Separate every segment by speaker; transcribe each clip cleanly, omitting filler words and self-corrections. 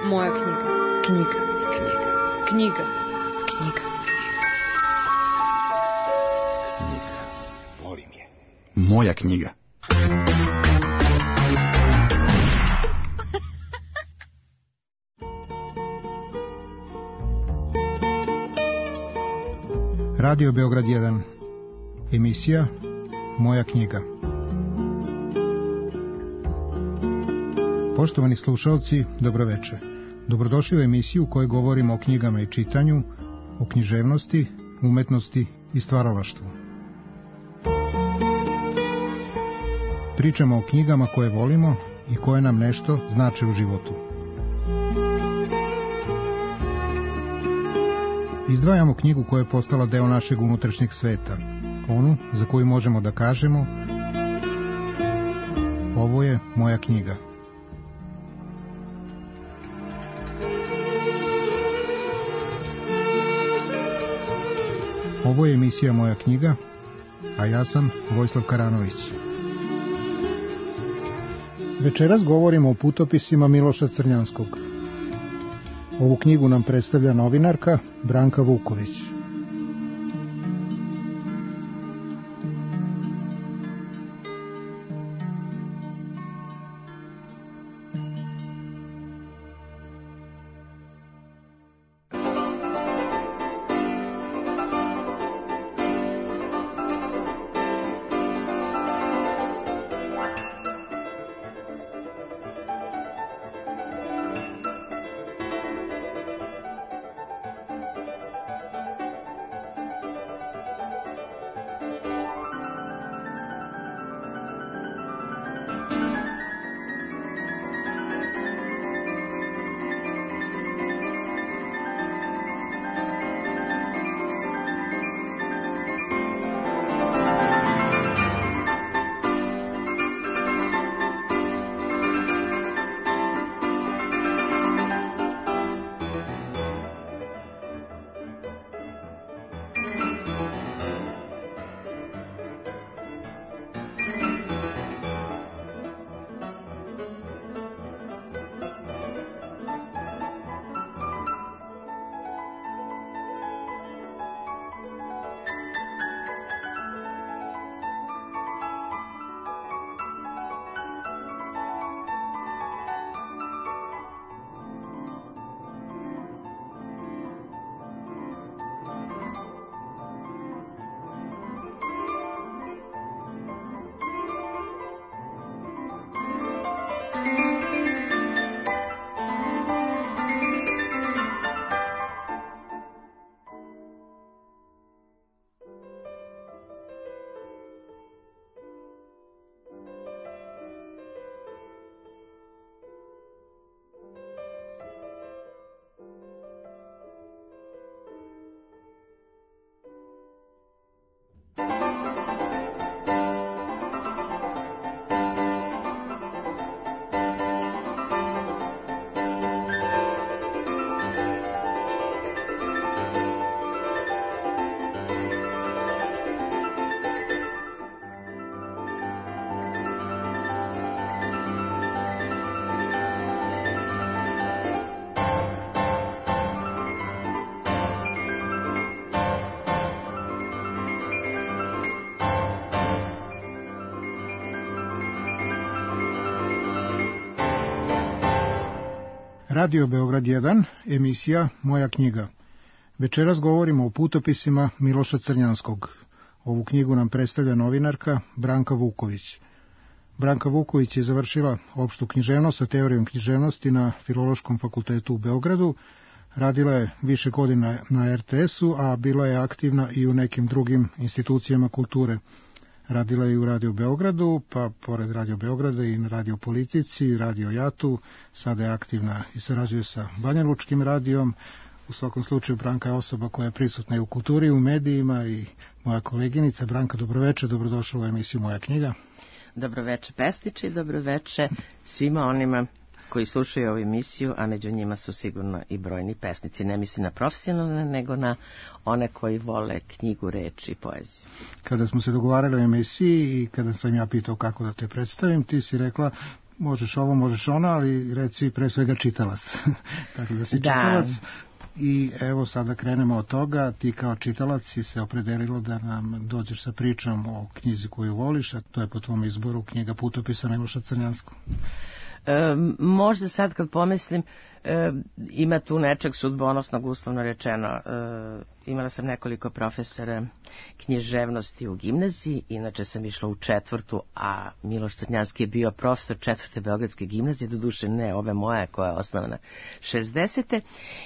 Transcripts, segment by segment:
Speaker 1: Moja knjiga. Knjiga. Knjiga. Knjiga. Knjiga.
Speaker 2: Knjiga. Volim je. Moja knjiga.
Speaker 3: Radio Beograd 1. Emisija Moja knjiga. Poštovani slušalci, dobroveče. Dobrodošli u emisiju u kojoj govorimo o knjigama i čitanju, o književnosti, umetnosti i stvaralaštvu. Pričamo o knjigama koje volimo i koje nam nešto znače u životu. Izdvajamo knjigu koja je postala deo našeg unutrašnjeg sveta, onu za koju možemo da kažemo: ovo je moja knjiga. Ovo je emisija Moja knjiga, a ja sam Vojislav Karanović. Večeras govorimo o putopisima Miloša Crnjanskog. Ovu knjigu nam predstavlja novinarka Branka Vuković. Radio Beograd 1, emisija Moja knjiga. Večeras govorimo o putopisima Miloša Crnjanskog. Ovu knjigu nam predstavlja novinarka Branka Vuković. Branka Vuković je završila opštu književnost sa teorijom književnosti na Filološkom fakultetu u Beogradu. Radila je više godina na RTS-u, a bila je aktivna i u nekim drugim institucijama kulture. Radila je i u Radio Beogradu, pa pored Radio Beograda i na Radio Politici, Radio Jatu. Sada je aktivna i sarađuje sa Banjalučkim radijom. U svakom slučaju Branka je osoba koja je prisutna i u kulturi, u medijima, i moja koleginica. Branka, dobroveče, dobrodošla u emisiju Moja knjiga.
Speaker 4: Dobroveče pesniče i dobroveče svima onima koji slušaju ovu emisiju, a među njima su sigurno i brojni pesnici. Ne mislim na profesionalne, nego na one koji vole knjigu, reč i poeziju.
Speaker 3: Kada smo se dogovarali o emisiji i kada sam ja pitao kako da te predstavim, ti si rekla možeš ovo, možeš ono, ali reci pre svega čitalac. Tako da si čitalac. I evo sada krenemo od toga, ti kao čitalac si se opredelilo da nam dođeš sa pričom o knjizi koju voliš, a to je po tvom izboru knjiga Putopisa Miloša Crnjanskog.
Speaker 4: Možda sad kad pomislim, ima tu nečeg sudbonosnog, uslovno rečeno. Imala sam nekoliko profesora književnosti u gimnaziji, inače sam išla u 4., a Miloš Crnjanski je bio profesor 4. Beogradske gimnazije, doduše ne ove moje koja je osnovana 60.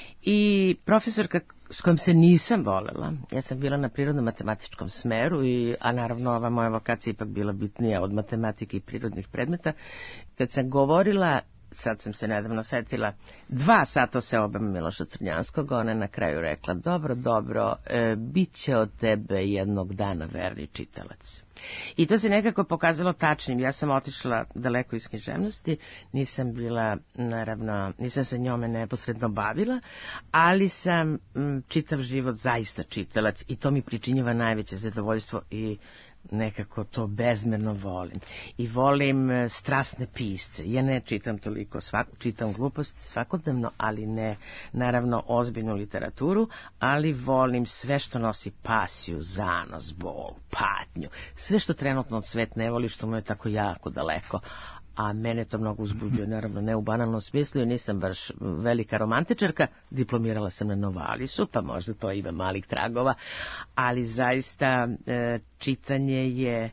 Speaker 4: I profesorka s kojom se nisam volela, ja sam bila na prirodno-matematičkom smeru, a naravno ova moja vokacija ipak bila bitnija od matematike i prirodnih predmeta. Kad sam govorila, sad sam se nedavno setila, 2 sata se obam Miloša Crnjanskog, ona je na kraju rekla, dobro, bit će od tebe jednog dana verni čitalac. I to se nekako pokazalo tačnim. Ja sam otišla daleko iz književnosti, nisam bila, naravno, nisam se njome neposredno bavila, ali sam čitav život zaista čitalac i to mi pričinjava najveće zadovoljstvo i nekako to bezmerno volim. I volim strasne pisce. Ja ne čitam toliko, čitam gluposti svakodnevno, ali ne, naravno, ozbiljnu literaturu, ali volim sve što nosi pasiju, zanos, bol, patnju. Sve što trenutno od svet ne voli, što mu je tako jako daleko. A mene to mnogo uzbuđuje, naravno ne u banalnom smislu, jer nisam baš velika romantičarka, diplomirala sam na Novalisu, pa možda to ima malih tragova, ali zaista čitanje je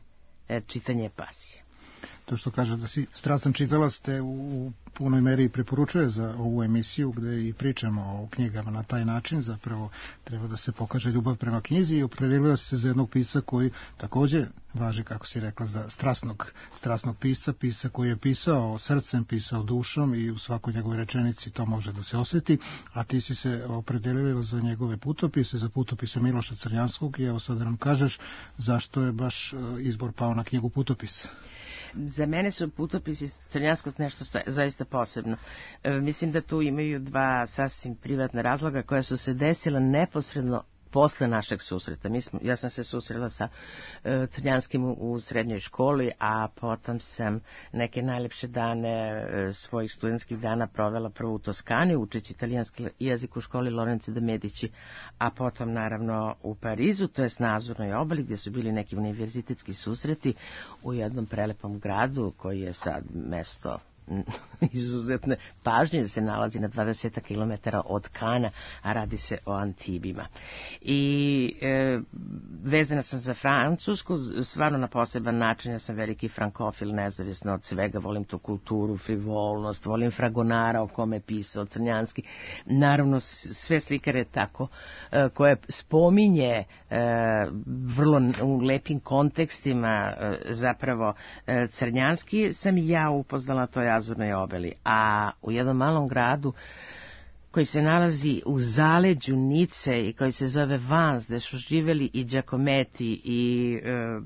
Speaker 4: pasija.
Speaker 3: To što kaže da si strastan čitalac te u punoj meri preporučuje za ovu emisiju gde i pričamo o knjigama na taj način. Zapravo treba da se pokaže ljubav prema knjizi i opredelila se za jednog pisca koji takođe važi, kako si rekla, za strasnog pisca koji je pisao srcem, pisao dušom i u svakoj njegovoj rečenici to može da se osjeti, a ti si se opredelila za njegove putopise, za putopise Miloša Crnjanskog i evo sad da nam kažeš zašto je baš izbor pao na knjigu Putopisa.
Speaker 4: Za mene su putopisi Crnjanskog nešto zaista posebno. Mislim da tu imaju 2 sasvim privatna razloga koja su se desila neposredno posle našeg susreta. Ja sam se susrela sa Crnjanskim u srednjoj školi, a potom sam neke najlepše dane svojih studentskih dana provela prvo u Toskani, učeći italijanski jezik u školi Lorenzo de Medici, a potom naravno u Parizu, to jest na Azurnoj obali, gdje su bili neki univerzitetski susreti u jednom prelepom gradu koji je sad mesto izuzetne pažnje, da se nalazi na 20 km od Kana, a radi se o Antibima. I vezana sam za Francusku, stvarno na poseban način. Ja sam veliki frankofil, nezavisno od svega, volim tu kulturu, frivolnost, volim Fragonara o kome je pisao Crnjanski. Naravno, sve slikare tako, koje spominje vrlo u lepim kontekstima zapravo Crnjanski, sam i ja upoznala, to je Azurnoj obali, a u jednom malom gradu koji se nalazi u zaleđu Nice i koji se zove Vans, gde su živeli i Giacometti i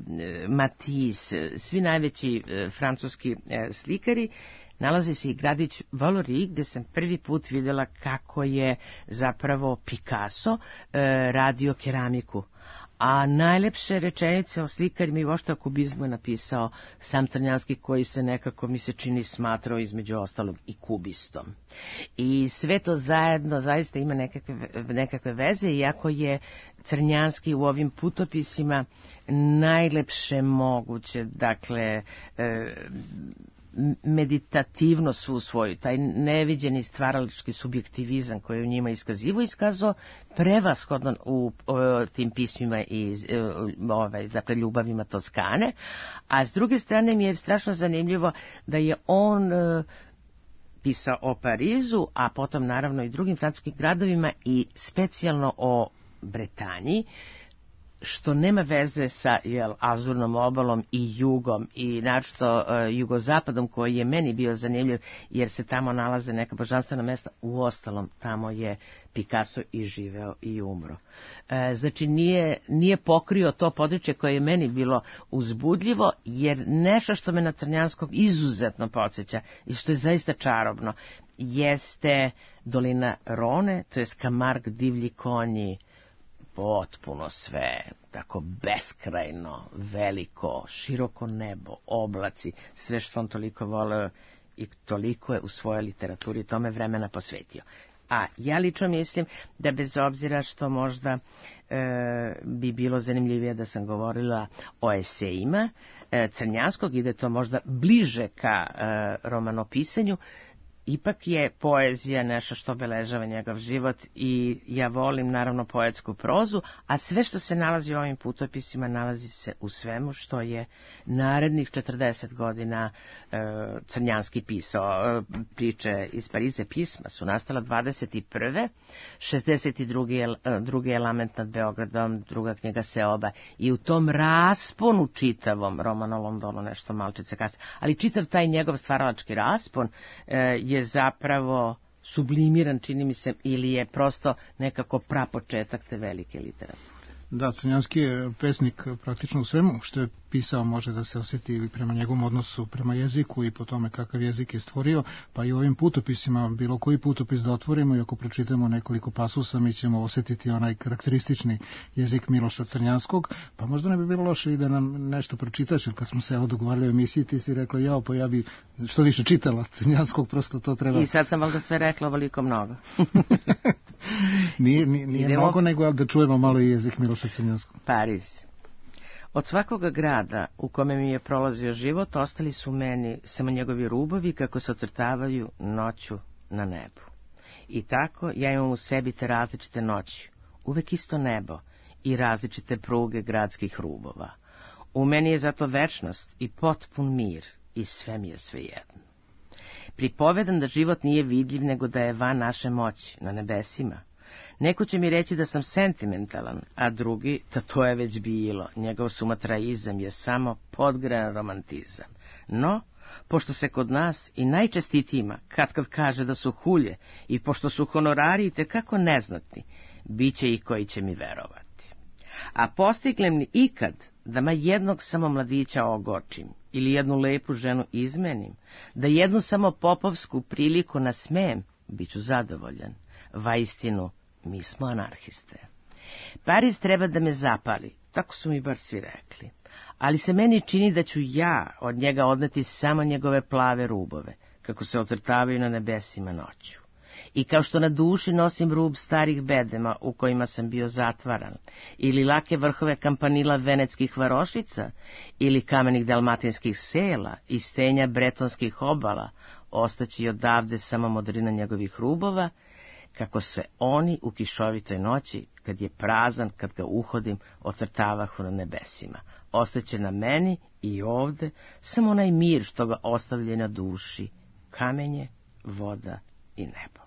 Speaker 4: Matisse, svi najveći francuski slikari, nalazi se i gradić Valory, gde sam prvi put vidjela kako je zapravo Picasso radio keramiku. A najlepše rečenice o slikarima i uopšte o kubizmu je napisao sam Crnjanski, koji se nekako, mi se čini, smatrao između ostalog i kubistom. I sve to zajedno zaista ima nekakve veze, iako je Crnjanski u ovim putopisima najlepše moguće, dakle, meditativno svu svoju, taj neviđeni stvaralački subjektivizam koji je u njima iskazao prevashodno u tim pismima i dakle, ljubavima Toskane, a s druge strane mi je strašno zanimljivo da je on pisao o Parizu, a potom naravno i drugim francuskim gradovima i specijalno o Bretanji, što nema veze sa Azurnom obalom i jugom i naročito jugozapadom, koji je meni bio zanimljiv jer se tamo nalaze neka božanstvena mesta. Uostalom, tamo je Picasso i živeo i umro. Znači nije pokrio to područje koje je meni bilo uzbudljivo, jer nešto što me na Crnjanskog izuzetno podsjeća i što je zaista čarobno jeste dolina Rone, to je Camargue, divlji konji, potpuno sve, tako beskrajno, veliko, široko nebo, oblaci, sve što on toliko voleo i toliko je u svojoj literaturi tome vremena posvetio. A ja lično mislim da bez obzira što možda bi bilo zanimljivije da sam govorila o esejima Crnjanskog i da je to možda bliže ka romanopisanju, ipak je poezija nešto što obeležava njegov život i ja volim naravno poetsku prozu, a sve što se nalazi u ovim putopisima nalazi se u svemu što je narednih 40 godina Crnjanski pisao. Priče iz Parize pisma su nastala 21. 62. je Lament nad Beogradom, druga knjiga Seoba i u tom rasponu čitavom, roman o Londonu nešto malčice kasnije, ali čitav taj njegov stvaralački raspon je zapravo sublimiran, čini mi se, ili je prosto nekako prapočetak te velike literature.
Speaker 3: Da, Crnjanski je pesnik praktično u svemu što je pisao, može da se osjeti prema njegovom odnosu prema jeziku i po tome kakav jezik je stvorio, pa i ovim putopisima, bilo koji putopis da otvorimo i ako pročitamo nekoliko pasusa, mi ćemo osjetiti onaj karakteristični jezik Miloša Crnjanskog, pa možda ne bi bilo loše i da nam nešto pročitaš, jer kad smo se dogovarali o emisiji, ti si rekla, jao, pa ja bi što više čitala Crnjanskog, prosto to treba...
Speaker 4: I sad sam valjda sve rekla ovoliko mnogo.
Speaker 3: Nije mnogo, nego da čujemo malo i jezik Miloša Crnjanskog.
Speaker 4: Pariz. Od svakoga grada u kome mi je prolazio život, ostali su meni samo njegovi rubovi kako se ocrtavaju noću na nebu. I tako ja imam u sebi te različite noći, uvek isto nebo i različite pruge gradskih rubova. U meni je zato večnost i potpun mir i sve mi je svejedno. Pripovedam da život nije vidljiv, nego da je van naše moći, na nebesima. Neko će mi reći da sam sentimentalan, a drugi, da to je već bilo. Njegov sumatraizam je samo podgrejan romantizam. No, pošto se kod nas i najčestitijima kad kaže da su hulje i pošto su honorari itekako neznatni, bit će i koji će mi verovati. A postiglem li ikad da ma jednog samo mladića ogočim ili jednu lepu ženu izmenim, da jednu samo popovsku priliku nasmejem, bit ću zadovoljan. Vaistinu, mi smo anarhiste. Pariz treba da me zapali, tako su mi bar svi rekli, ali se meni čini da ću ja od njega odneti samo njegove plave rubove, kako se ocrtavaju na nebesima noću. I kao što na duši nosim rub starih bedema u kojima sam bio zatvaran, ili lake vrhove kampanila venetskih varošica, ili kamenih dalmatinskih sela i stenja bretonskih obala, ostaći odavde samo modrina njegovih rubova, kako se oni u kišovitoj noći, kad je prazan, kad ga uhodim, ocrtavahu na nebesima. Ostaće na meni i ovde samo onaj mir što ga ostavlja na duši, kamenje, voda i nebo.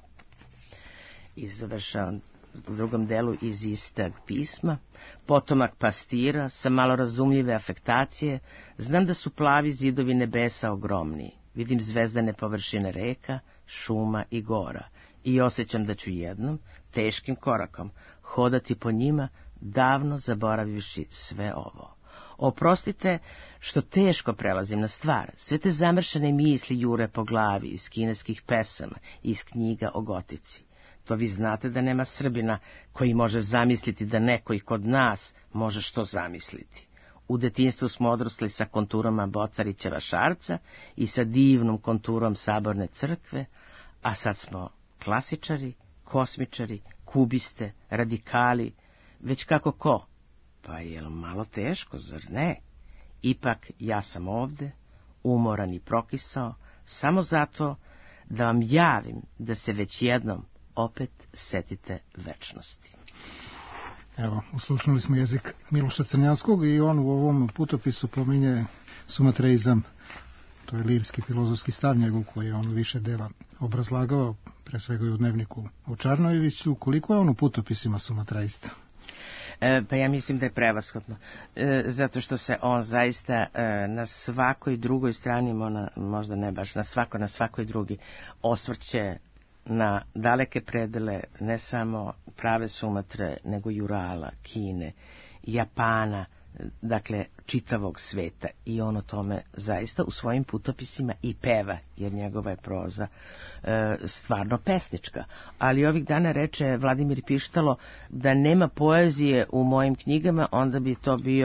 Speaker 4: I završavam u drugom delu iz istog pisma. Potomak pastira, sa malo razumljive afektacije, znam da su plavi zidovi nebesa ogromniji. Vidim zvezdane površine reka, šuma i gora i osjećam da ću jednom, teškim korakom, hodati po njima, davno zaboravivši sve ovo. Oprostite što teško prelazim na stvar, sve te zamršene misli jure po glavi iz kineskih pesama i iz knjiga o gotici. To vi znate da nema Srbina koji može zamisliti da neko i kod nas može što zamisliti. U detinjstvu smo odrasli sa konturama Bocarićeva Šarca i sa divnom konturom Saborne crkve, a sad smo klasičari, kosmičari, kubiste, radikali, već kako ko. Pa je li malo teško, zar ne? Ipak ja sam ovde, umoran i prokisao, samo zato da vam javim da se već jednom opet setite večnosti.
Speaker 3: Evo, uslušnuli smo jezik Miloša Crnjanskog i on u ovom putopisu pominje sumatraizam. To je lirski filozofski stav njegov koji je on više dela obrazlagao, pre svega i u dnevniku o Čarnojeviću. Koliko je on u putopisima sumatraista?
Speaker 4: Pa ja mislim da je prevashodno, zato što se on zaista na svakoj drugoj strani, možda ne baš na svakoj drugi, osvrće na daleke predele, ne samo prave Sumatre, nego i Urala, Kine, Japana, dakle čitavog sveta, i on o tome zaista u svojim putopisima i peva, jer njegova je proza stvarno pesnička. Ali ovih dana reče Vladimir Pištalo da nema poezije u mojim knjigama, onda bi to bio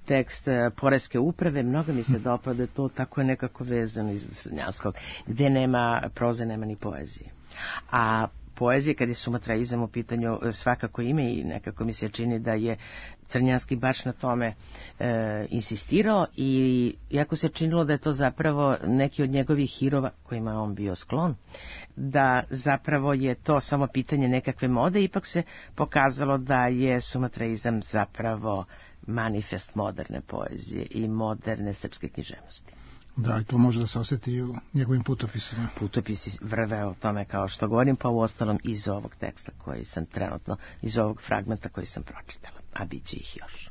Speaker 4: tekst Poreske uprave, mnogo mi se dopada to, tako je nekako vezano iz Crnjanskog, gde nema proze, nema ni poezije. A poezije, kad je sumatraizam u pitanju, svakako ime i nekako mi se čini da je Crnjanski baš na tome insistirao i jako se činilo da je to zapravo neki od njegovih hirova kojima je on bio sklon, da zapravo je to samo pitanje nekakve mode, ipak se pokazalo da je sumatraizam zapravo manifest moderne poezije i moderne srpske književnosti.
Speaker 3: Da, i to može da se osjeti i u njegovim putopisima.
Speaker 4: Putopisi vrve o tome kao što govorim, pa u ostalom iz ovog teksta koji sam trenutno, iz ovog fragmenta koji sam pročitala, a bit će ih još.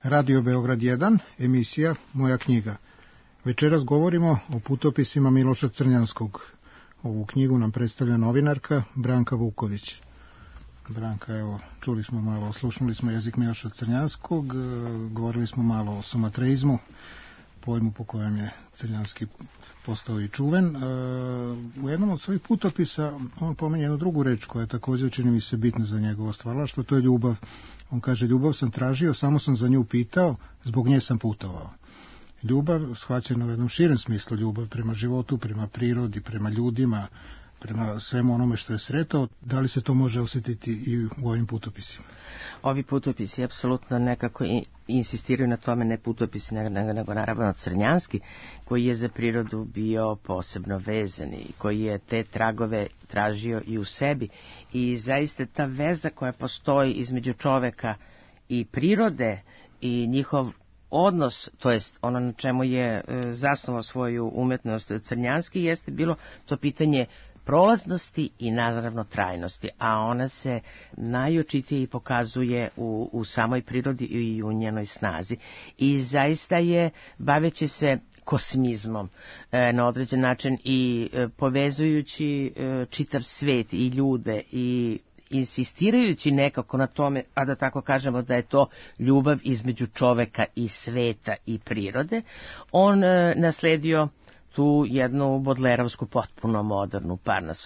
Speaker 3: Radio Beograd 1, emisija Moja knjiga. Večeras govorimo o putopisima Miloša Crnjanskog. Ovu knjigu nam predstavlja novinarka Branka Vuković. Branka, evo, čuli smo malo, oslušnuli smo jezik Miloša Crnjanskog, govorili smo malo o somatreizmu, pojmu po kojem je Crnjanski postao i čuven. U jednom od svojih putopisa on pominje jednu drugu reč koja je također, čini mi se, bitna za njegovo stvaralaštvo, to je ljubav. On kaže, ljubav sam tražio, samo sam za nju pitao, zbog nje sam putovao. Ljubav, shvaćena u jednom širem smislu, ljubav prema životu, prema prirodi, prema ljudima, prema svemu onome što je sretao. Da li se to može osjetiti i u ovim putopisima?
Speaker 4: Ovi putopisi apsolutno nekako insistiraju na tome, ne putopisi, nego naravno Crnjanski, koji je za prirodu bio posebno vezan i koji je te tragove tražio i u sebi. I zaista ta veza koja postoji između čoveka i prirode i njihov odnos, to jest ono na čemu je zasnovao svoju umetnost Crnjanski, jeste bilo to pitanje prolaznosti i naravno trajnosti, a ona se najočitije pokazuje u samoj prirodi i u njenoj snazi. I zaista je, baveći se kosmizmom na određen način i povezujući čitav svet i ljude i insistirajući nekako na tome, a da tako kažemo da je to ljubav između čoveka i sveta i prirode, on nasledio tu jednu bodlerovsku, potpuno modernu,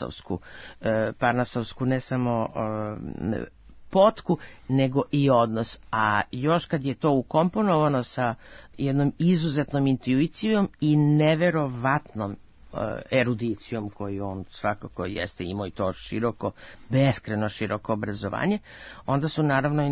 Speaker 4: parnasovsku ne samo potku, nego i odnos. A još kad je to ukomponovano sa jednom izuzetnom intuicijom i neverovatnom erudicijom koju on svakako jeste imao, i to široko, beskreno široko obrazovanje, onda su naravno i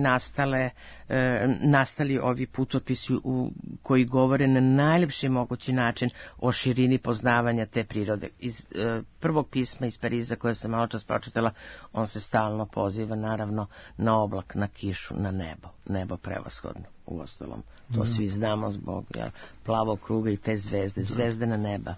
Speaker 4: nastali ovi putopisi koji govore na najljepši mogući način o širini poznavanja te prirode. Iz prvog pisma iz Pariza koje sam malo čas pročitala, on se stalno poziva naravno na oblak, na kišu, na nebo. Nebo prevashodno, uostalom. To svi znamo zbog plavog kruga i te zvezde na neba.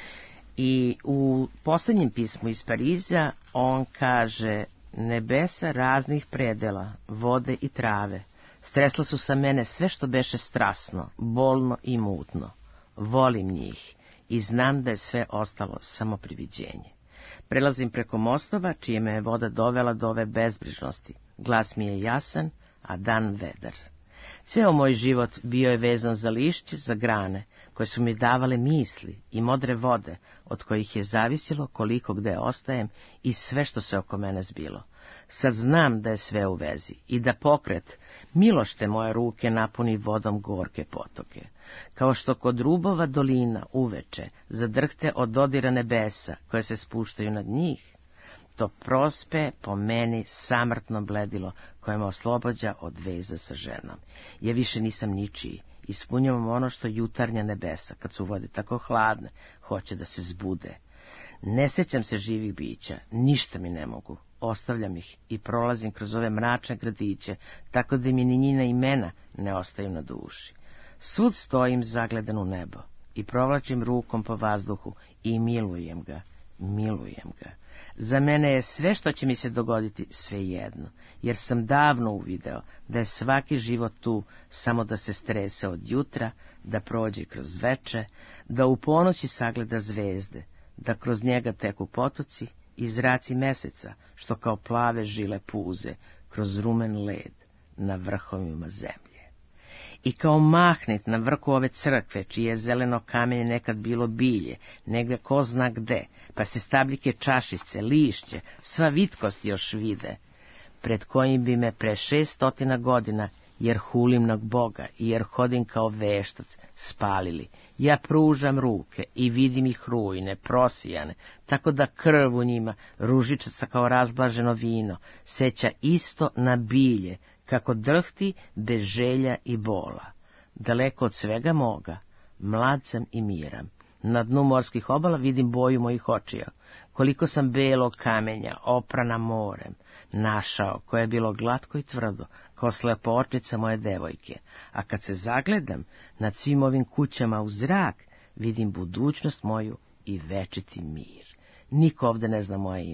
Speaker 4: I u posljednjem pismu iz Pariza on kaže: nebesa raznih predela, vode i trave, stresla su sa mene sve što beše strasno, bolno i mutno. Volim njih i znam da je sve ostalo samo priviđenje. Prelazim preko mostova čije me je voda dovela do ove bezbrižnosti. Glas mi je jasan, a dan vedar. Ceo moj život bio je vezan za lišće, za grane, koje su mi davale misli i modre vode, od kojih je zavisilo koliko gde ostajem i sve što se oko mene zbilo. Sad znam da je sve u vezi i da pokret milošte moje ruke napuni vodom gorke potoke. Kao što kod rubova dolina uveče zadrhte od dodira nebesa koje se spuštaju nad njih, to prospe po meni samrtno bledilo koje me oslobađa od veza sa ženom. Ja više nisam ničiji, ispunjavam ono što jutarnja nebesa, kad su vode tako hladne, hoće da se zbude. Ne sjećam se živih bića, ništa mi ne mogu, ostavljam ih i prolazim kroz ove mračne gradiće, tako da mi ni njina imena ne ostaju na duši. Svud stojim zagledan u nebo i provlačim rukom po vazduhu i milujem ga. Za mene je sve što će mi se dogoditi svejedno, jer sam davno uvideo da je svaki život tu samo da se strese od jutra, da prođe kroz veče, da u ponoći sagleda zvezde, da kroz njega teku potoci i zraci meseca, što kao plave žile puze kroz rumen led na vrhovima zemlje. I kao mahnit na vrhu ove crkve, čije je zeleno kamenje nekad bilo bilje, negde ko zna gde, pa se stabljike čašice, lišće, sva vitkost još vide, pred kojim bi me pre 600 godina, jer hulim na Boga i jer hodim kao veštac, spalili. Ja pružam ruke i vidim ih rujne, prosijane, tako da krv u njima, ružičaca kao razblaženo vino, seća isto na bilje, kako drhti bez želja i bola. Daleko od svega moga, mlad sam i miran. Na dnu morskih obala vidim boju mojih očija. Koliko sam belog kamenja, oprana morem, našao, koje je bilo glatko i tvrdo, kao slepoočica moje devojke. A kad se zagledam nad svim ovim kućama u zrak, vidim budućnost moju i večiti mir. Niko ovde ne zna moje ime,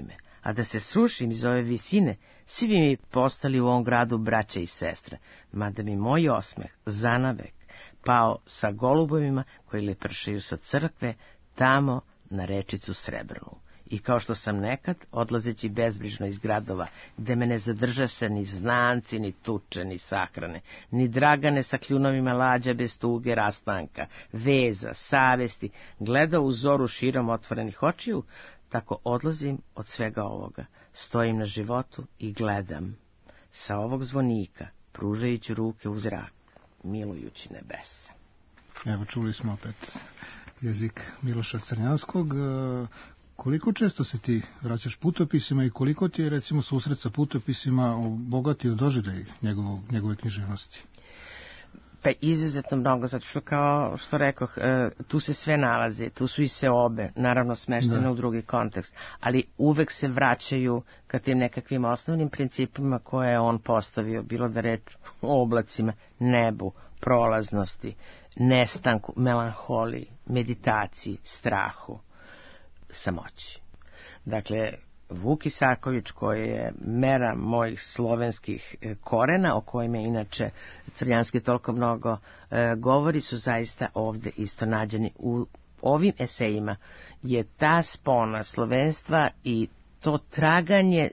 Speaker 4: a da se srušim iz ove visine, svi bi mi postali u ovom gradu braće i sestre, mada mi moj osmeh zanavek pao sa golubovima koji lepršaju sa crkve tamo na rečicu Srebrnu. I kao što sam nekad, odlazeći bezbrižno iz gradova, gde me ne zadržaše ni znanci, ni tuče, ni sahrane, ni dragane sa kljunovima lađa bez tuge rastanka, veza, savesti, gledao u zoru širom otvorenih očiju, tako odlazim od svega ovoga, stojim na životu i gledam sa ovog zvonika, pružajući ruke u zrak, milujući nebesa.
Speaker 3: Evo, čuli smo opet jezik Miloša Crnjanskog. Koliko često se ti vraćaš putopisima i koliko ti je, recimo, susret sa putopisima obogatio doživljaj njegove književnosti?
Speaker 4: Pa izuzetno mnogo, zato što, kao što rekoh, tu se sve nalazi, tu su i seobe, naravno smeštene u drugi kontekst, ali uvek se vraćaju ka tim nekakvim osnovnim principima koje je on postavio, bilo da reč o oblacima, nebu, prolaznosti, nestanku, melanholiji, meditaciji, strahu, samoći. Dakle, Vuk Isaković, koji je mera mojih slovenskih korena, o kojima inače Crnjanski toliko mnogo govori, su zaista ovde isto nađeni. U ovim esejima je ta spona slovenstva i to traganje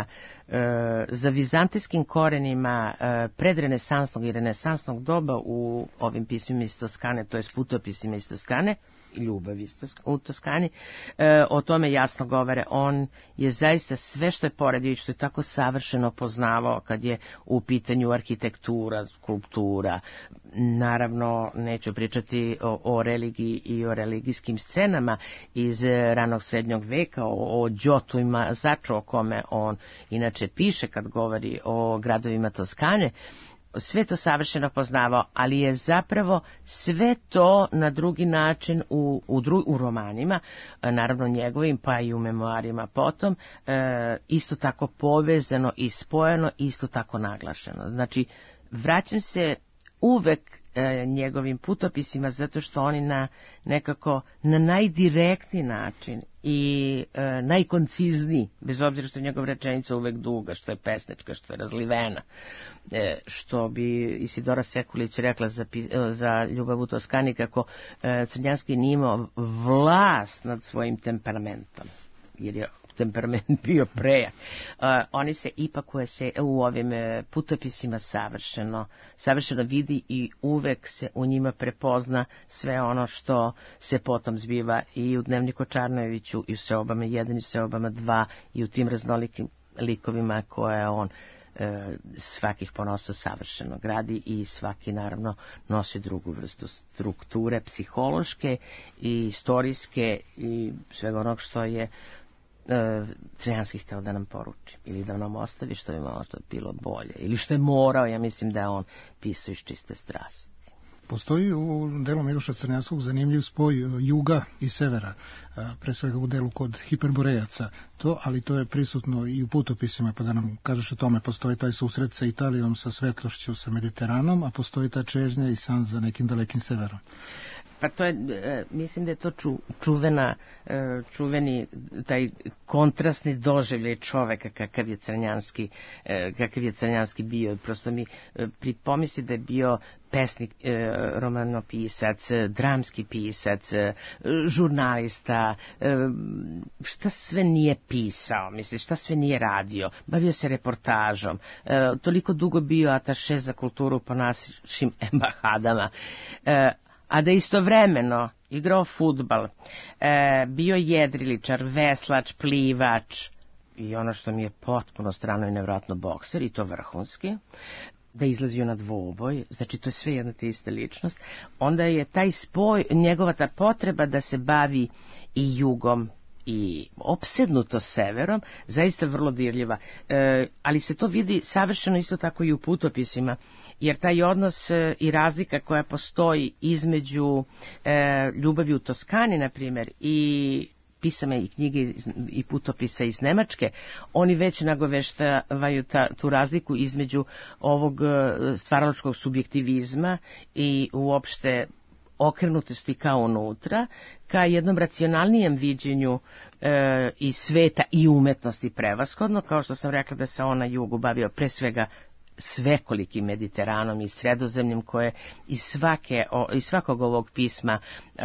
Speaker 4: za vizantijskim korenima predrenesansnog i renesansnog doba u ovim pismima iz Toskane, to je putopisima iz Toskane, ljubav u Toskani, o tome jasno govore. On je zaista sve što je poredio i što je tako savršeno poznavao kad je u pitanju arhitektura, skulptura. Naravno, neću pričati o religiji i o religijskim scenama iz ranog srednjog veka, o Đotu i Mazaču, o kome on inače piše kad govori o gradovima Toskane. Sve to savršeno poznavao, ali je zapravo sve to na drugi način u romanima, naravno njegovim, pa i u memoarima potom, isto tako povezano i spojeno, isto tako naglašeno. Znači, vraćam se uvek njegovim putopisima zato što oni nekako na najdirektniji način i najkoncizniji, bez obzira što je njegova rečenica uvek duga, što je pesnička, što je razlivena, što bi Isidora Sekulić rekla za Ljubav u Toskani, kako Crnjanski nije imao vlast nad svojim temperamentom, jer je temperament bio prejak. Oni se ipak u ovim putopisima savršeno vidi i uvek se u njima prepozna sve ono što se potom zbiva i u Dnevniku Čarnojeviću, i u Seobama 1 i u Seobama 2 i u tim raznolikim likovima koje on svakih ponosa savršeno gradi, i svaki naravno nosi drugu vrstu strukture psihološke i istorijske i svega onog što je Crnjanski hteo da nam poruči ili da nam ostavi, što bi malo bilo bolje ili što je morao. Ja mislim da je on pisao iz čiste strasti.
Speaker 3: Postoji u delu Miloša Crnjanskog zanimljiv spoj juga i severa, pre svega u delu kod Hiperborejaca, ali to je prisutno i u putopisima, pa da nam kažeš o tome. Postoji taj susret sa Italijom, sa svetlošću, sa Mediteranom, a postoji ta čežnja i san za nekim dalekim severom.
Speaker 4: Pa to je, mislim da je to čuveni taj kontrastni doživljaj čoveka kakav je Crnjanski bio. Prosto mi pomisli da je bio pesnik, romanopisac, dramski pisac, žurnalista, šta sve nije pisao, šta sve nije radio, bavio se reportažom, toliko dugo bio ataše za kulturu po našim embahadama, a da istovremeno igrao fudbal, bio jedriličar, veslač, plivač i ono što mi je potpuno strano i nevjerojatno bokser, i to vrhunski, da izlazio na dvoboj, znači to je sve jedna te ista ličnost. Onda je taj spoj, njegova ta potreba da se bavi i jugom i opsednuto severom, zaista vrlo dirljiva, ali se to vidi savršeno isto tako i u putopisima, jer taj odnos i razlika koja postoji između Ljubavi u Toskani, na primjer, i pisama i knjige i putopisa iz Nemačke, oni već nagoveštavaju tu razliku između ovog stvaralačkog subjektivizma i uopšte okrenutosti ka unutra, ka jednom racionalnijem viđenju i sveta i umetnosti prevashodno, kao što sam rekla da se on na jugu bavio pre svega svekolikim Mediteranom i Sredozemljem koje iz svakog ovog pisma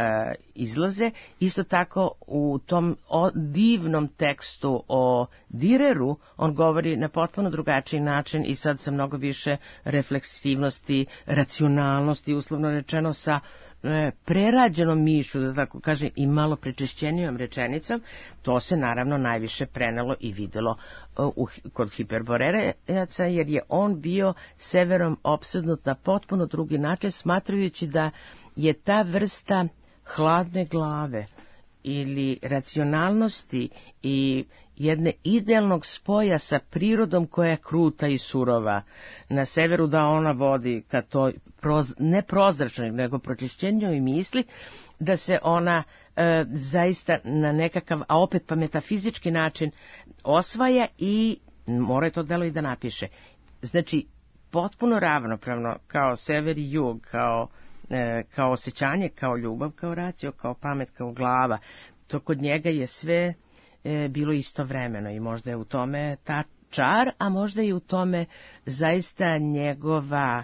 Speaker 4: izlaze. Isto tako u tom divnom tekstu o Direru on govori na potpuno drugačiji način i sad sa mnogo više refleksivnosti, racionalnosti, uslovno rečeno sa prerađenom mišlju, da tako kažem, i malo prečišćenijom rečenicom. To se naravno najviše prenelo i videlo kod Hiperborejaca, jer je on bio severom opsednut na potpuno drugi način, smatrajući da je ta vrsta hladne glave ili racionalnosti i jedne idealnog spoja sa prirodom koja je kruta i surova na severu, da ona vodi ka toj ne prozračnoj, nego pročišćenju i misli, da se ona zaista na nekakav, a opet pa metafizički način osvaja i mora to delo i da napiše. Znači, potpuno ravnopravno, kao sever i jug, kao osjećanje, kao ljubav, kao racio, kao pamet, kao glava. To kod njega je sve bilo istovremeno i možda je u tome ta čar, a možda i u tome zaista njegova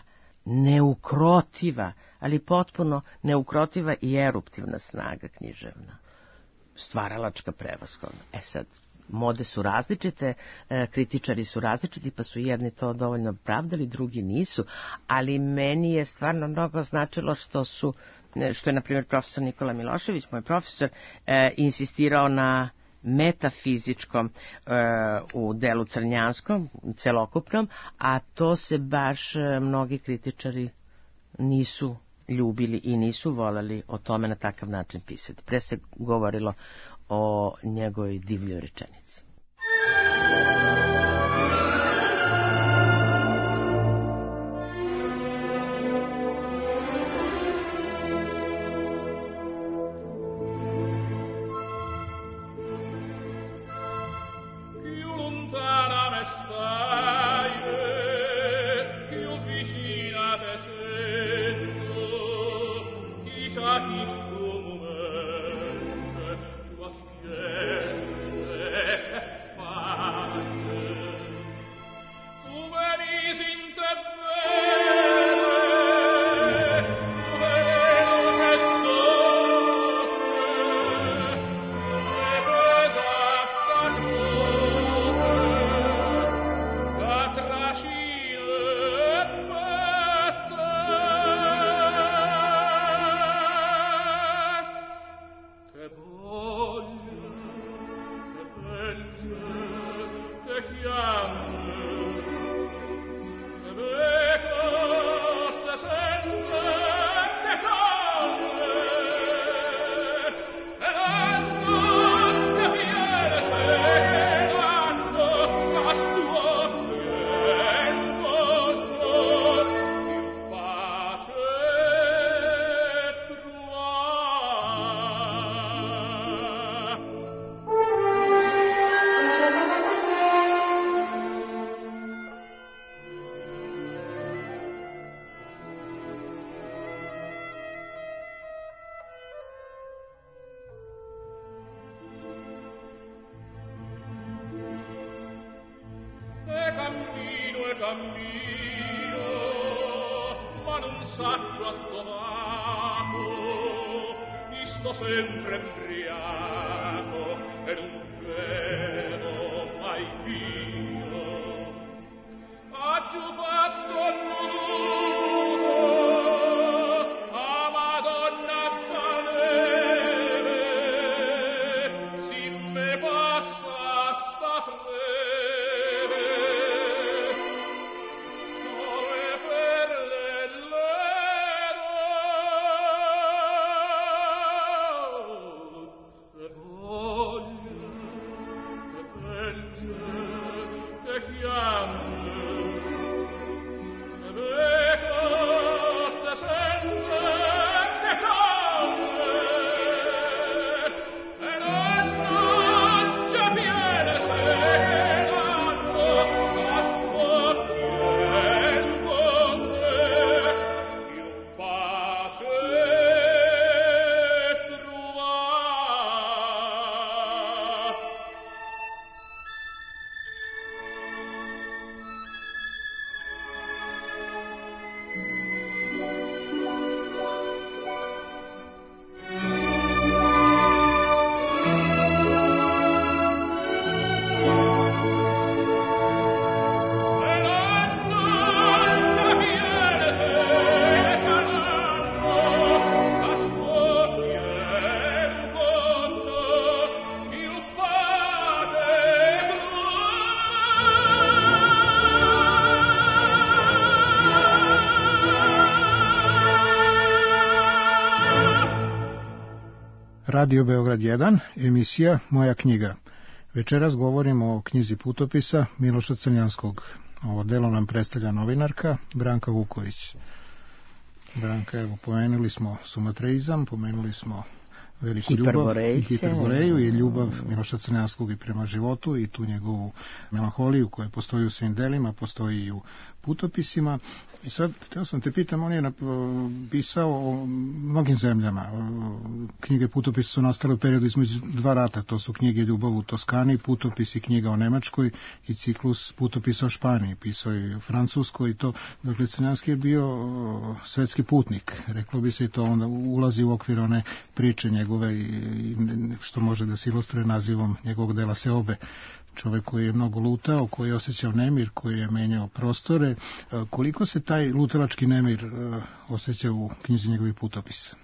Speaker 4: neukrotiva, ali potpuno neukrotiva i eruptivna snaga književna. Stvaralačka prevashodno. Sad, mode su različite, kritičari su različiti, pa su jedni to dovoljno pravdali, drugi nisu, ali meni je stvarno mnogo značilo što je, na primjer, profesor Nikola Milošević, moj profesor, insistirao na metafizičkom u delu crnjanskom, celokupnom, a to se baš mnogi kritičari nisu ljubili i nisu voleli o tome na takav način pisati. Pre se govorilo o njegovoj divljoj rečenici.
Speaker 3: Radio Beograd 1, emisija Moja knjiga. Večeras govorimo o knjizi putopisa Miloša Crnjanskog. Ovo delo nam predstavlja novinarka Branka Vuković. Branka, evo, pomenuli smo sumatreizam, pomenuli smo veliku ljubav i hiperboreju i ljubav Miloša Crnjanskog i prema životu i tu njegovu melanholiju koja postoji u svim delima, postoji i u putopisima. I sad, htio sam te pitam, on je napisao o mnogim zemljama. Knjige putopisa su nastale u periodu između dva rata, to su knjige Ljubav u Toskani, putopisi knjiga o Nemačkoj i ciklus putopisa o Španiji, pisao i o Francuskoj i to. Dakle, Crnjanski je bio svetski putnik, reklo bi se, i to onda ulazi u okvir one priče njegove i što može da se ilustruje nazivom njegovog dela Seobe. Čovek koji je mnogo lutao, koji je osjećao nemir, koji je menjao prostore. Koliko se taj lutalački nemir osjeća u knjizi njegovih putopisa?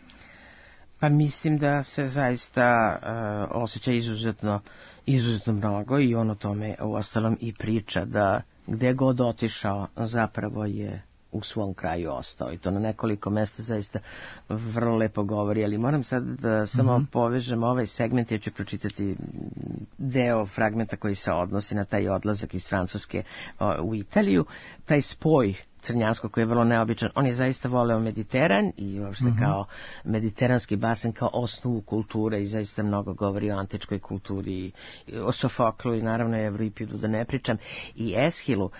Speaker 4: Pa mislim da se zaista osjeća izuzetno mnogo i on o tome uostalom i priča, da gde god otišao zapravo je u svom kraju ostao i to na nekoliko mesta zaista vrlo lepo govori, ali moram sad da samo povežem ovaj segment, jer ću pročitati deo fragmenta koji se odnosi na taj odlazak iz Francuske u Italiju, taj spoj Crnjanskog koji je vrlo neobičan. On je zaista voleo Mediteran i uopšte kao mediteranski basen kao osnovu kulture i zaista mnogo govori o antičkoj kulturi, o Sofoklu i naravno Evripidu da ne pričam i Eshilu,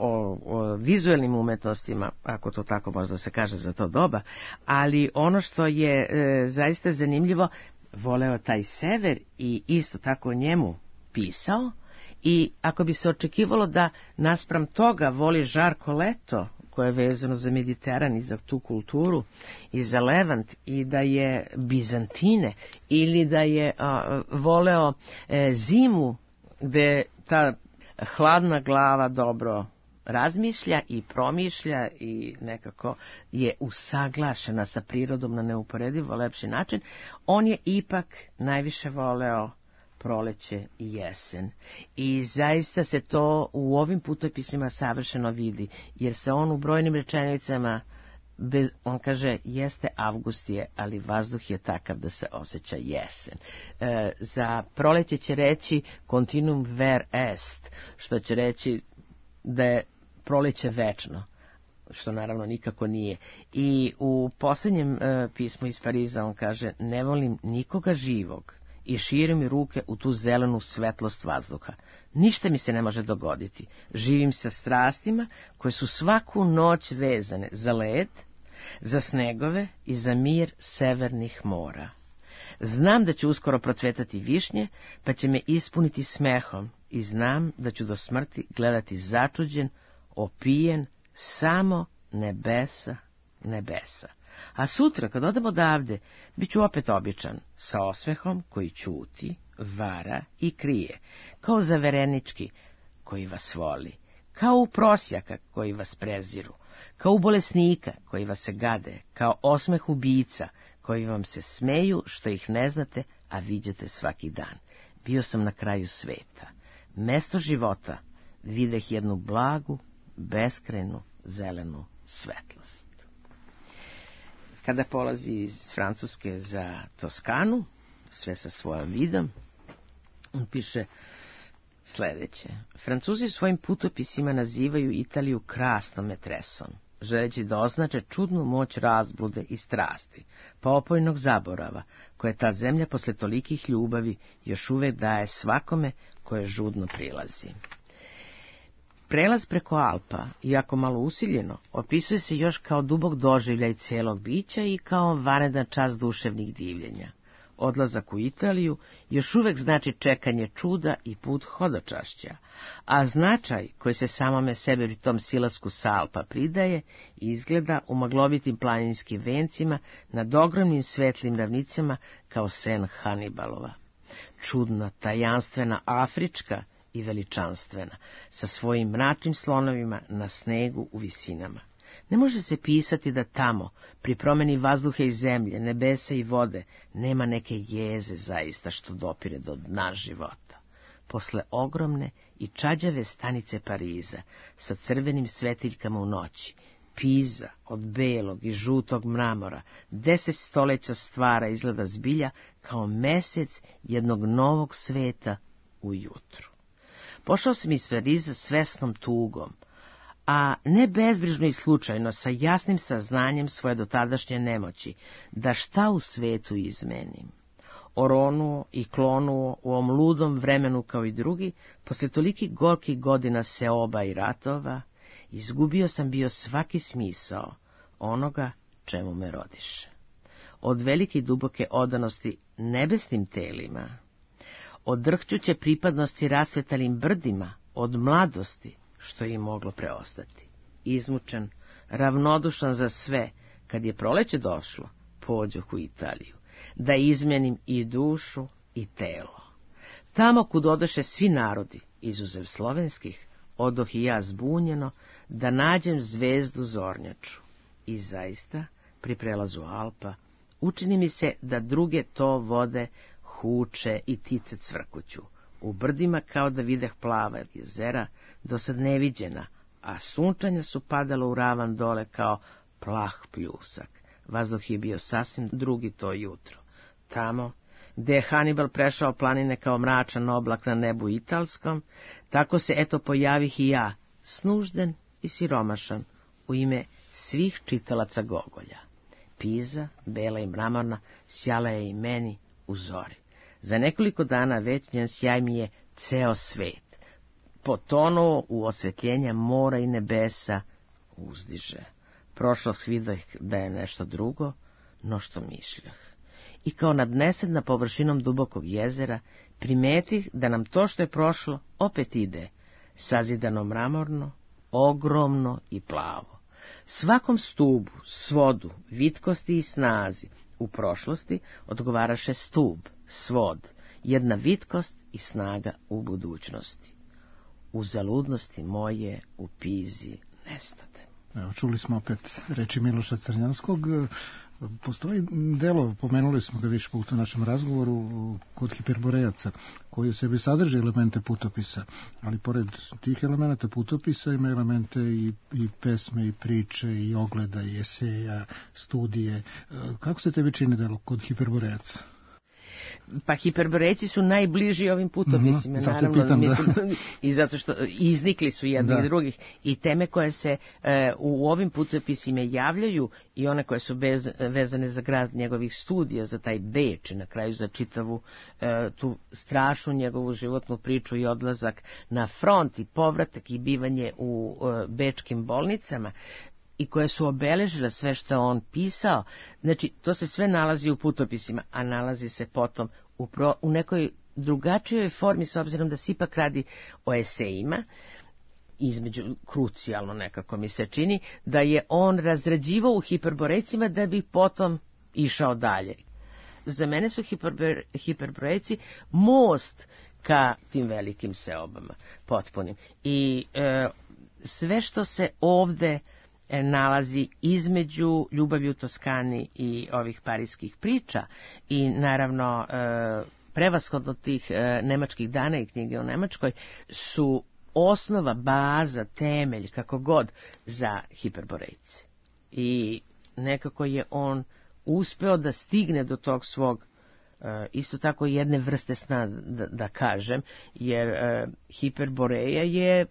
Speaker 4: o vizuelnim umetnostima, ako to tako možda se kaže za to doba, ali ono što je zaista zanimljivo, voleo taj sever i isto tako o njemu pisao i ako bi se očekivalo da naspram toga voli žarko leto, koje je vezano za Mediteran i za tu kulturu i za Levant i da je Bizantine ili da je voleo zimu gde ta hladna glava dobro razmišlja i promišlja i nekako je usaglašena sa prirodom na neuporedivo lepši način, on je ipak najviše voleo proleće i jesen. I zaista se to u ovim putopisima savršeno vidi, jer se on u brojnim rečenicama, on kaže, jeste avgust je, ali vazduh je takav da se osjeća jesen. Za proleće će reći continuum ver est, što će reći da je proleće večno, što naravno nikako nije. I u posljednjem pismu iz Pariza on kaže, ne volim nikoga živog i širim mi ruke u tu zelenu svetlost vazduha. Ništa mi se ne može dogoditi. Živim sa strastima koje su svaku noć vezane za led, za snegove i za mir severnih mora. Znam da će uskoro procvetati višnje, pa će me ispuniti smehom i znam da ću do smrti gledati začuđen, opijen, samo nebesa, nebesa. A sutra, kad odem odavde, bit ću opet običan, sa osmehom koji ćuti, vara i krije, kao zaverenički koji vas voli, kao u prosjaka koji vas preziru, kao u bolesnika koji vas se gade, kao osmeh ubica koji vam se smeju što ih ne znate, a viđate svaki dan. Bio sam na kraju sveta. Mesto života videh jednu blagu, beskrajnu, zelenu svetlost. Kada polazi iz Francuske za Toskanu, sve sa svojom vidom, on piše sledeće. Francuzi svojim putopisima nazivaju Italiju krasnom metresom, želeći da označe čudnu moć razblude i strasti, pa opojnog zaborava, koje ta zemlja posle tolikih ljubavi još uvek daje svakome koje žudno prilazi. Prelaz preko Alpa, iako malo usiljeno, opisuje se još kao dubok doživljaj celog bića i kao vanredan čas duševnih divljenja. Odlazak u Italiju još uvek znači čekanje čuda i put hodočašća, a značaj koji se samome sebi pri tom silasku sa Alpa pridaje izgleda u maglovitim planinskim vencima nad ogromnim svetlim ravnicama kao sen Hanibalova. Čudna, tajanstvena afrička i veličanstvena, sa svojim mračnim slonovima na snegu u visinama. Ne može se pisati da tamo, pri promeni vazduha i zemlje, nebesa i vode, nema neke jeze zaista što dopire do dna života. Posle ogromne i čađave stanice Pariza, sa crvenim svetiljkama u noći, Piza od belog i žutog mramora 10 stoleća stvara izgleda zbilja kao mesec jednog novog sveta ujutru. Pošao sam iz Pariza svesnom tugom, a ne bezbrižno i slučajno, sa jasnim saznanjem svoje dotadašnje nemoći, da šta u svetu izmenim. Oronuo i klonuo u ovom ludom vremenu kao i drugi, posle tolikih gorkih godina seoba i ratova, izgubio sam bio svaki smisao onoga čemu me rodiše. Od velike i duboke odanosti nebesnim telima, od drhćuće pripadnosti rasvetalim brdima, od mladosti, što je im moglo preostati. Izmučen, ravnodušan za sve, kad je proleće došlo, pođoh u Italiju, da izmenim i dušu i telo. Tamo kud odoše svi narodi, izuzev slovenskih, odoh i ja zbunjeno, da nađem zvezdu zornjaču. I zaista, pri prelazu Alpa, učini mi se da druge to vode huče i tice cvrkuću. U brdima kao da videh plava jezera, dosad neviđena, a sunčanja su padala u ravan dole kao plah pljusak. Vazduh je bio sasvim drugi to jutro. Tamo, gde je Hannibal prešao planine kao mračan oblak na nebu italskom, tako se eto pojavih i ja, snužden i siromašan, u ime svih čitalaca Gogolja. Piza, bela i mramorna, sjala je i meni u zori. Za nekoliko dana već njen sjaj mi je ceo svet. Potonuo u osvetljenja mora i nebesa uzdiže. Prošlost vidah da je nešto drugo, no što mišljah. I kao nadnesen na površinom dubokog jezera, primetih da nam to što je prošlo opet ide, sazidano mramorno, ogromno i plavo. Svakom stubu, svodu, vitkosti i snazi u prošlosti odgovaraše stub, svod, jedna vitkost i snaga u budućnosti. U zaludnosti moje u Pizi nestade.
Speaker 3: Evo, čuli smo opet reči Miloša Crnjanskog. Postoji delo, pomenuli smo ga više puta u našem razgovoru, kod Hiperborejaca, koji u sebi sadrži elemente putopisa, ali pored tih elemenata putopisa ima elemente i pesme, i priče, i ogleda, i eseja, studije. Kako se tebi čini delo kod Hiperborejaca?
Speaker 4: Pa Hiperborejci su najbliži ovim putopisima, naravno,
Speaker 3: pitam,
Speaker 4: mislim, i zato što iznikli su jedni i drugih, i teme koje se u ovim putopisima javljaju i one koje su vezane za grad njegovih studija, za taj Beč i na kraju za čitavu tu strašnu njegovu životnu priču i odlazak na front i povratak i bivanje u bečkim bolnicama, i koje su obeležile sve što je on pisao. Znači, to se sve nalazi u putopisima, a nalazi se potom u nekoj drugačijoj formi, s obzirom da se ipak radi o esejima, između, krucijalno nekako mi se čini, da je on razrađivao u Hiperborejcima da bi potom išao dalje. Za mene su Hiperborejci most ka tim velikim seobama, potpunim. I sve što se ovde nalazi između Ljubavi u Toskani i ovih parijskih priča i naravno prevashodno tih nemačkih dana i knjige o Nemačkoj su osnova, baza, temelj, kako god, za Hiperborejce. I nekako je on uspeo da stigne do tog svog isto tako jedne vrste sna, da kažem, jer Hiperboreja je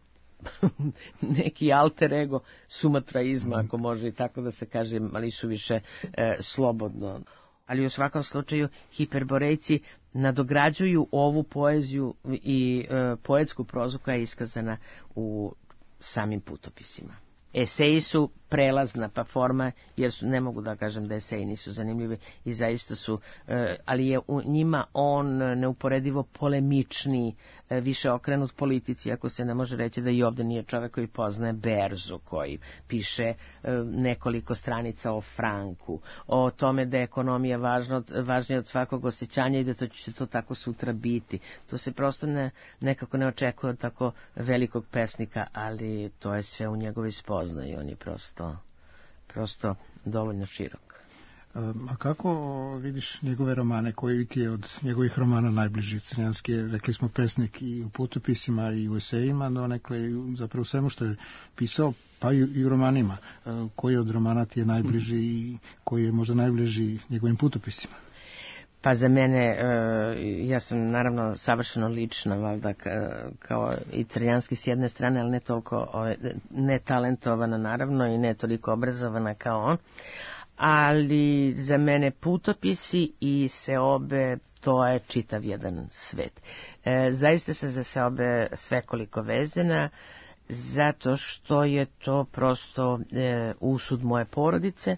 Speaker 4: neki alter ego sumatraizma, ako može i tako da se kaže, ali su više slobodno. Ali u svakom slučaju Hiperborejci nadograđuju ovu poeziju i poetsku prozu koja je iskazana u samim putopisima. Eseji su prelazna pa forma, jer ne mogu da kažem da eseji nisu zanimljivi i zaista su, ali je u njima on neuporedivo polemični, više okrenut politici, ako se ne može reći da i ovde nije čovek koji poznaje berzu, koji piše nekoliko stranica o franku, o tome da je ekonomija važnija od svakog osjećanja i da to će to tako sutra biti. To se prosto nekako ne očekuje od tako velikog pesnika, ali to je sve u njegovoj spoznaju, on je prosto dovoljno širok.
Speaker 3: A kako vidiš njegove romane, koji ti je od njegovih romana najbliži? Crnjanski je, rekli smo, pesnik i u putopisima i u esejima, no nekle zapravo svemu što je pisao, pa i u romanima. Koji od romana ti je najbliži i koji je možda najbliži njegovim putopisima?
Speaker 4: Pa za mene, ja sam naravno savršeno lična, valjda, kao i Crnjanski s jedne strane, ali ne toliko netalentovana naravno i ne toliko obrazovana kao on. Ali za mene putopisi i seobe, to je čitav jedan svet. Zaista sam za seobe svekoliko vezana, zato što je to prosto usud moje porodice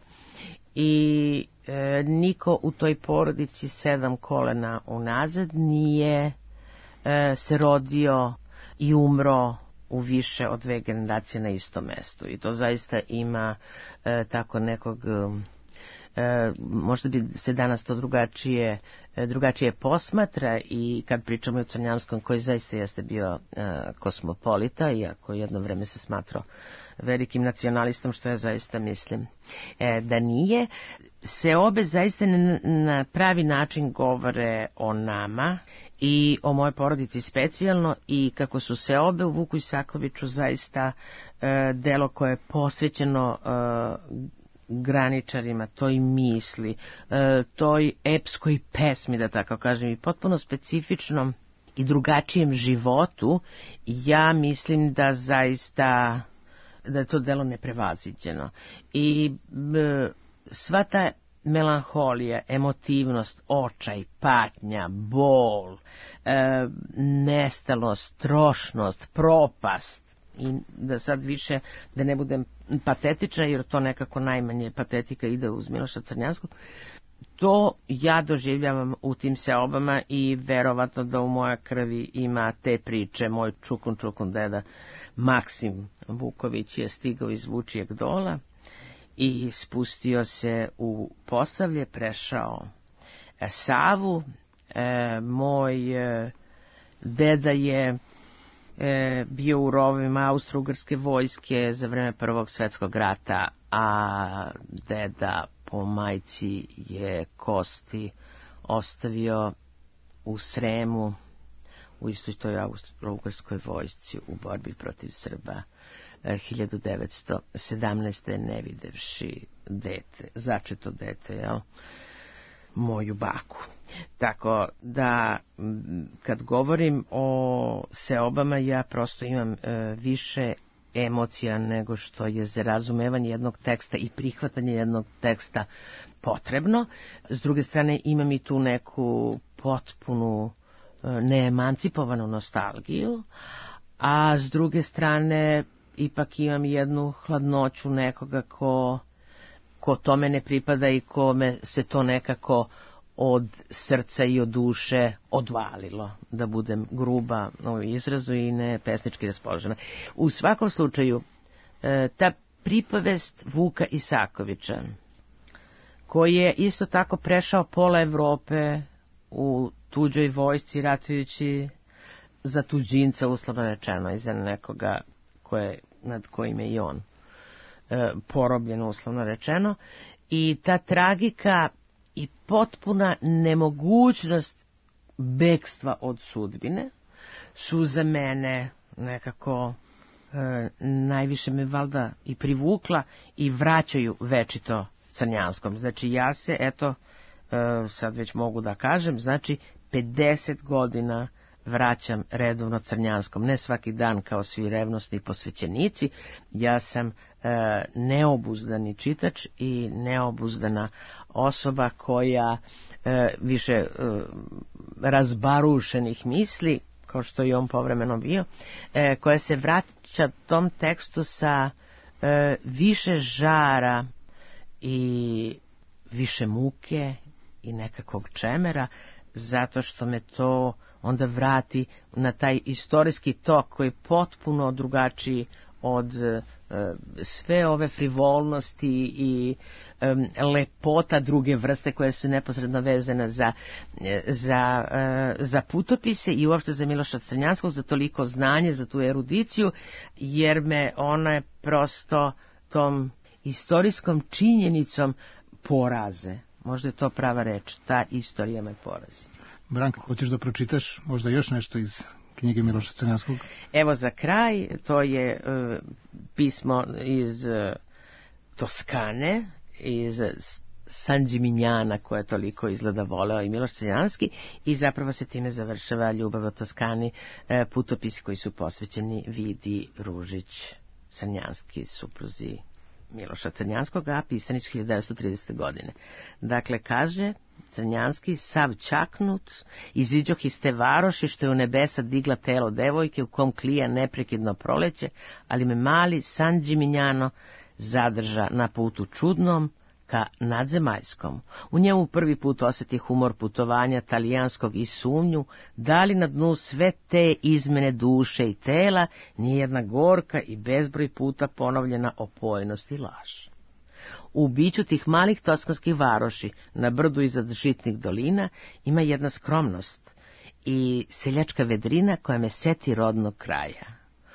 Speaker 4: i niko u toj porodici 7 kolena unazad nije se rodio i umro u više od 2 generacije na istom mestu. I to zaista ima tako nekog, možda bi se danas to drugačije posmatra, i kad pričamo o Crnjanskom, koji zaista jeste bio kosmopolita, iako jedno vreme se smatrao velikim nacionalistom, što ja zaista mislim da nije. Seobe zaista na pravi način govore o nama i o mojoj porodici specijalno, i kako su seobe u Vuku Isakoviću zaista delo koje je posvećeno graničarima, toj misli, toj epskoj pesmi, da tako kažem, i potpuno specifičnom i drugačijem životu. Ja mislim da zaista da je to delo neprevaziđeno. I sva ta melanholija, emotivnost, očaj, patnja, bol, nestalost, trošnost, propast, i da sad više, da ne budem patetična, jer to nekako najmanje patetika ide uz Miloša Crnjanskog, to ja doživljavam u tim seobama, i verovatno da u moja krvi ima te priče. Moj čukun deda Maksim Vuković je stigao iz Vučijeg Dola i spustio se u Posavlje, prešao Savu. Moj deda je bio u rovima Austro-Ugarske vojske za vreme Prvog svjetskog rata, a deda po majci je kosti ostavio u Sremu, u istoj toj Austro-Ugarskoj vojsci u borbi protiv Srba 1917. ne videvši dete, začeto dete, jel? Moju baku. Tako da, kad govorim o seobama, ja prosto imam više emocija nego što je za razumevanje jednog teksta i prihvatanje jednog teksta potrebno. S druge strane, imam i tu neku potpunu neemancipovanu nostalgiju, a s druge strane ipak imam jednu hladnoću nekoga ko tome ne pripada i kome se to nekako od srca i od duše odvalilo, da budem gruba u izrazu i ne pesnički raspoložena. U svakom slučaju, ta pripovest Vuka Isakovića, koji je isto tako prešao pola Evrope u tuđoj vojsci, ratujući za tuđinca, uslovno rečeno, i za nekoga nad kojim je i on porobljen, uslovno rečeno, i ta tragika i potpuna nemogućnost bekstva od sudbine su za mene nekako najviše me valjda i privukla i vraćaju večito Crnjanskom. Znači ja se, eto, sad već mogu da kažem, znači 50 godina vraćam redovno Crnjanskom, ne svaki dan kao svi revnosni posvećenici. Ja sam neobuzdani čitač i neobuzdana osoba koja više razbarušenih misli, kao što je on povremeno bio, koja se vraća tom tekstu sa više žara i više muke i nekakvog čemera, zato što me to onda vrati na taj istorijski tok koji je potpuno drugačiji od sve ove frivolnosti i lepota druge vrste koje su neposredno vezane za putopise i uopšte za Miloša Crnjanskog, za toliko znanje, za tu erudiciju, jer me ona je prosto tom istorijskom činjenicom poraze. Možda je to prava reč. Ta istorija me porazi.
Speaker 3: Branka, hoćeš da pročitaš možda još nešto iz knjige Miloša Crnjanskog?
Speaker 4: Evo za kraj, to je pismo iz Toskane, iz San Gimignana, koja je toliko izgleda voleo i Miloš Crnjanski, i zapravo se time završava Ljubav o Toskani, putopisi koji su posvećeni Vidi Ružić Crnjanski, supruzi Miloša Crnjanskog, a pisani su 1930. godine. Dakle, kaže Crnjanski, sav čaknut, iziđoh iz te varoši što je u nebesa digla telo devojke u kom klija neprekidno proleće, ali me mali San Gimignano zadrža na putu čudnom ka nadzemaljskom. U njemu prvi put osjeti humor putovanja talijanskog i sumnju, da li na dnu sve te izmene duše i tela nije jedna gorka i bezbroj puta ponovljena opojnost i laž. U biću tih malih toskanskih varoši, na brdu iznad žitnih dolina, ima jedna skromnost i seljačka vedrina koja me seti rodnog kraja.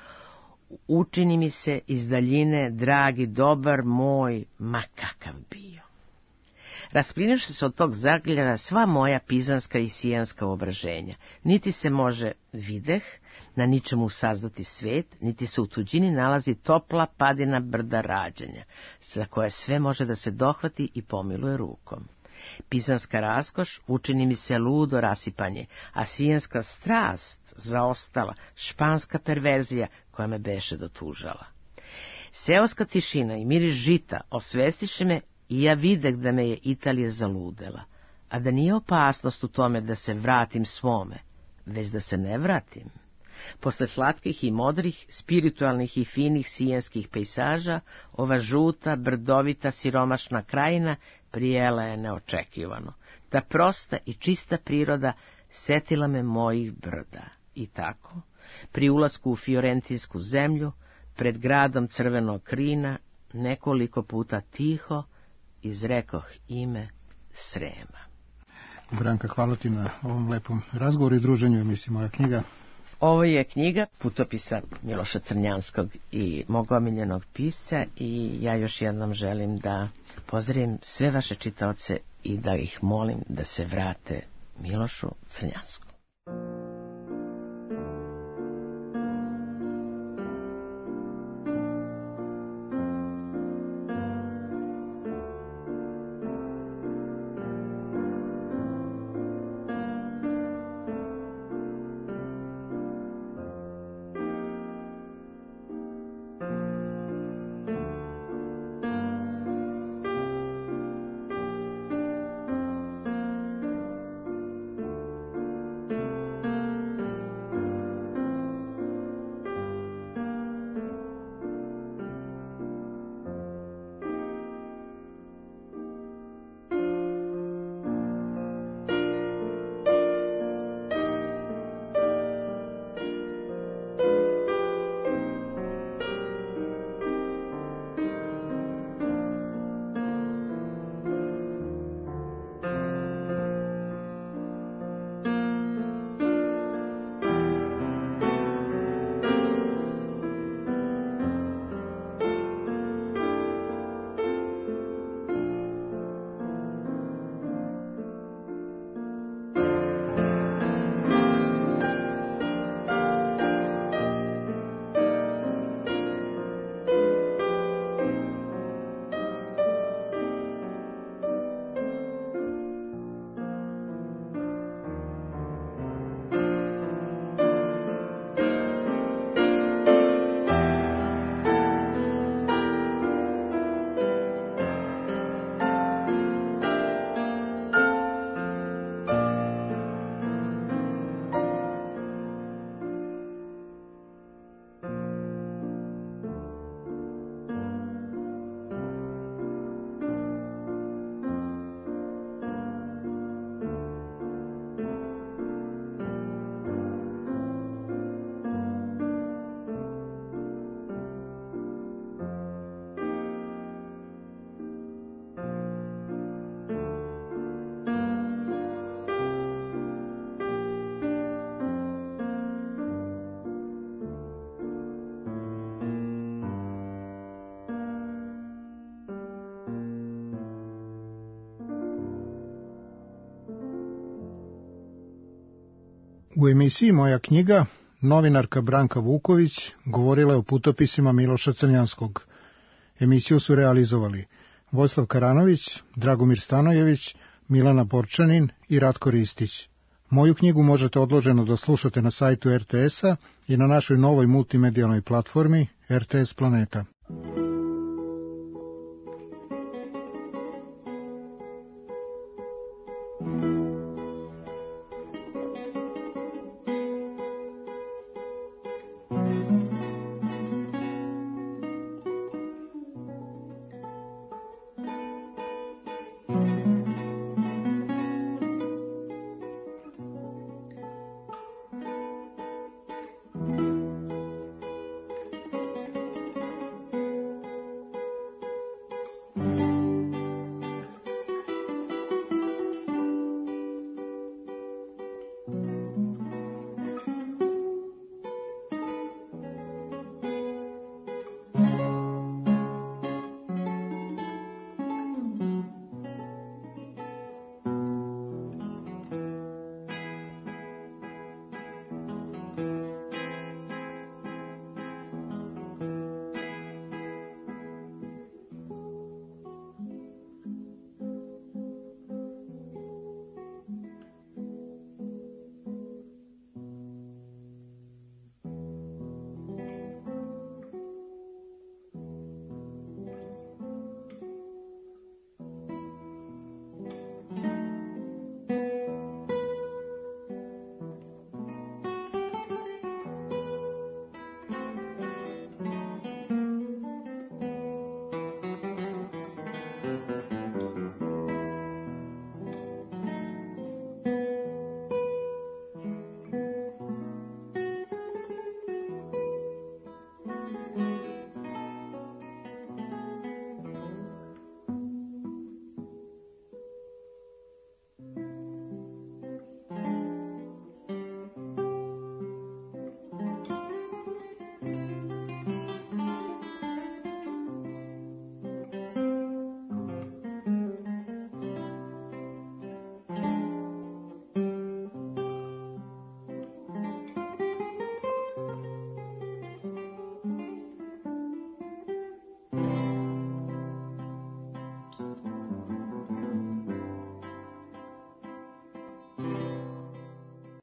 Speaker 4: Učini mi se iz daljine, dragi, dobar moj, ma kakav bio. Raspliniše se od tog zagljara sva moja pizanska i sijanska obraženja. Niti se može, videh, na ničemu sazdati svet, niti se u tuđini nalazi topla padina brda rađanja, za koje sve može da se dohvati i pomiluje rukom. Pizanska raskoš učini mi se ludo rasipanje, a sijanska strast zaostala, španska perverzija koja me beše dotužala. Seoska tišina i miris žita osvestiše me i ja videh da me je Italija zaludela, a da nije opasnost u tome da se vratim svome, već da se ne vratim. Posle slatkih i modrih, spiritualnih i finih sijenskih pejsaža, ova žuta, brdovita, siromašna krajina prijela je neočekivano. Ta prosta i čista priroda setila me mojih brda. I tako, pri ulasku u fiorentinsku zemlju, pred gradom crvenog krina, nekoliko puta tiho izrekoh ime Srema.
Speaker 3: Branka, hvala ti na ovom lepom razgovoru i druženju, mislim, moja knjiga.
Speaker 4: Ovo je knjiga putopisa Miloša Crnjanskog i mog omiljenog pisca, i ja još jednom želim da pozdravim sve vaše čitaoce i da ih molim da se vrate Milošu Crnjanskom.
Speaker 3: U emisiji Moja knjiga novinarka Branka Vuković govorila je o putopisima Miloša Crnjanskog. Emisiju su realizovali Vojislav Karanović, Dragomir Stanojević, Milana Borčanin i Ratko Ristić. Moju knjigu možete odloženo da slušate na sajtu RTS-a i na našoj novoj multimedijalnoj platformi RTS Planeta.